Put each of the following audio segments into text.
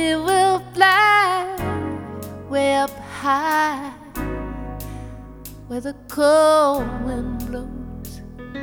we will fly way up high where the cold wind blows,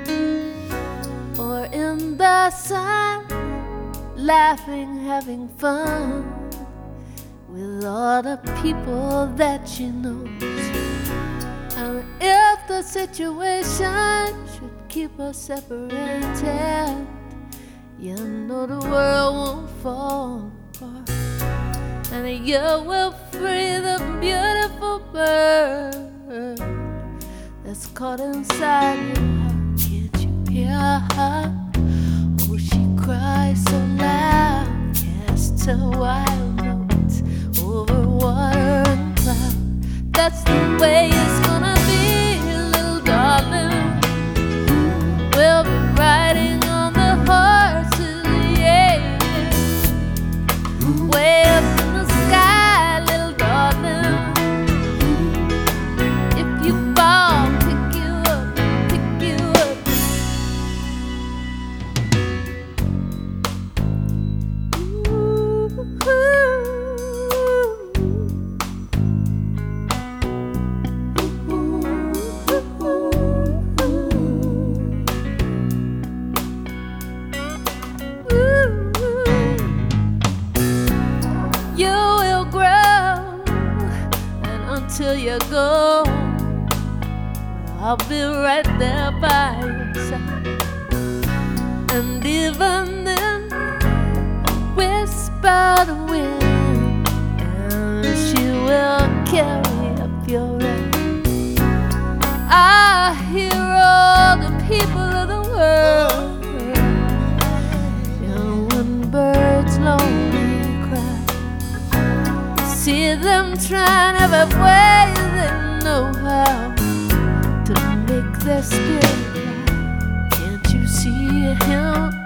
or in the sun, laughing, having fun with all the people that she knows. And if the situation should keep us separated, you know the world won't fall apart, and you will free the beautiful bird that's caught inside your heart. Can't you hear her? Oh, she cries so loud, casts a wild note over water and cloud. That's the way it's gonna be, little darling. We'll be riding on the horses, yeah, way up in the sky, little darling. If you fall, pick you up, pick you up. You will grow, and until you go, I'll be right there by your side. And even then, whisper the wind, and she will carry up your end. I hear all the people of the world, and when birds lonely cry, see them trying every way they know how to make their spirit fly. Can't you see him?